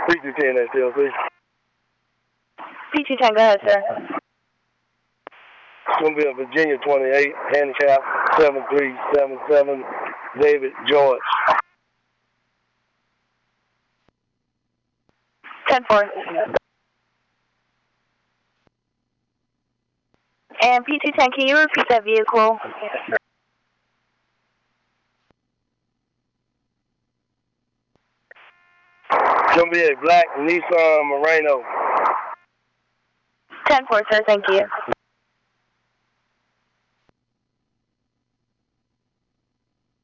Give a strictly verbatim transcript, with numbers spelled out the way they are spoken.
P two ten S L C. P two ten, go ahead, sir. It's going to be a Virginia twenty-eight, handicap seven three seven seven, David George. ten four. And P two ten, can you repeat that vehicle? It's going to be a black Nissan Murano. ten four, sir, thank you.